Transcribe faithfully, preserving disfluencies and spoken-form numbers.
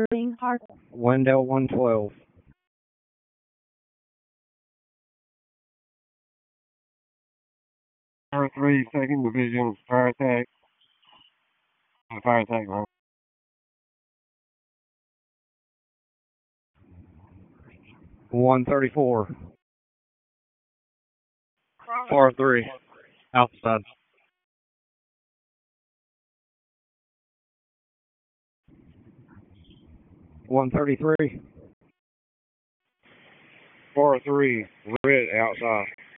Reporting hard. Wendell one twelve. R three, second Division, fire attack. Fire attack, man. one thirty-four. R three, outside. one thirty-three. R three, red outside.